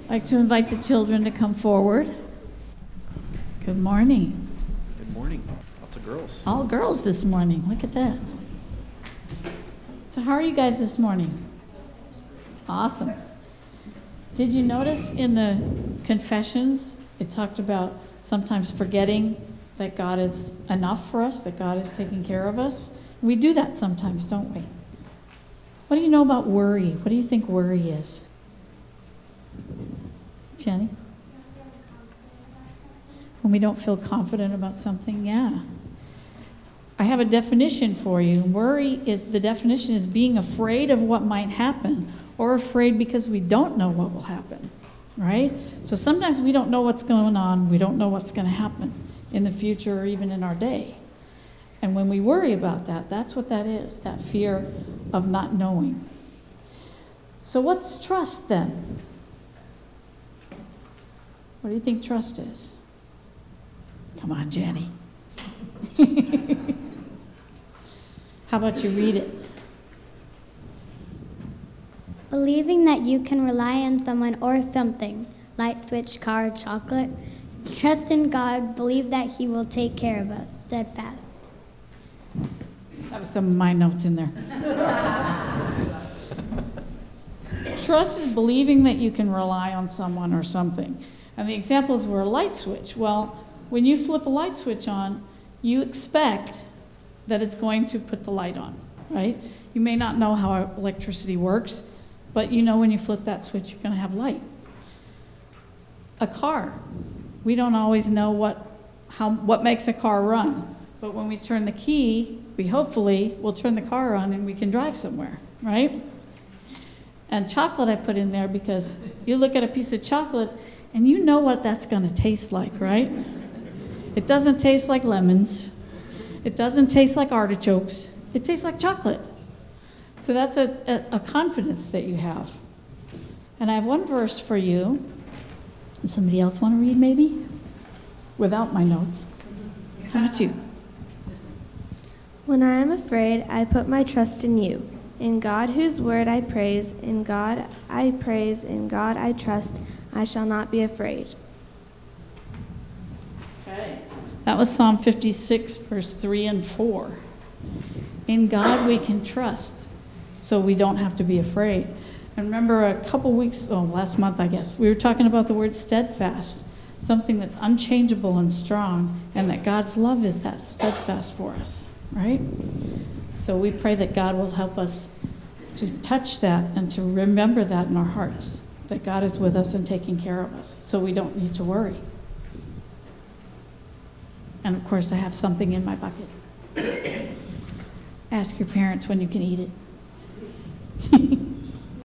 I'd like to invite the children to come forward. Good morning. Good morning. Lots of girls. All girls this morning. Look at that. So how are you guys this morning? Awesome. Did you notice in the confessions, it talked about sometimes forgetting that God is enough for us, that God is taking care of us? We do that sometimes, don't we? What do you know about worry? What do you think worry is? Jenny? When we don't feel confident about something, yeah. I have a definition for you. Worry is, the definition is being afraid of what might happen, or afraid because we don't know what will happen, right? So sometimes we don't know what's going on. We don't know what's going to happen in the future or even in our day. And when we worry about that, that's what that is, that fear of not knowing. So what's trust then? What do you think trust is? Come on, Jenny. How about you read it? Believing that you can rely on someone or something, light switch, car, chocolate. Trust in God, believe that He will take care of us, steadfast. That was some of my notes in there. Trust is believing that you can rely on someone or something. And the examples were a light switch. Well, when you flip a light switch on, you expect that it's going to put the light on, right? You may not know how electricity works, but you know when you flip that switch, you're going to have light. A car, we don't always know what makes a car run, but when we turn the key, we hopefully will turn the car on and we can drive somewhere, right? And chocolate I put in there because you look at a piece of chocolate and you know what that's going to taste like, right? It doesn't taste like lemons. It doesn't taste like artichokes. It tastes like chocolate. So that's a confidence that you have. And I have one verse for you. Does somebody else want to read maybe? Without my notes. How about you? When I am afraid, I put my trust in you. In God whose word I praise, in God I praise, in God I trust, I shall not be afraid. Okay. That was Psalm 56, verse 3 and 4. In God we can trust, so we don't have to be afraid. And remember last month I guess, we were talking about the word steadfast, something that's unchangeable and strong, and that God's love is that steadfast for us, right? So we pray that God will help us to touch that and to remember that in our hearts, that God is with us and taking care of us, so we don't need to worry. And of course, I have something in my bucket. Ask your parents when you can eat it.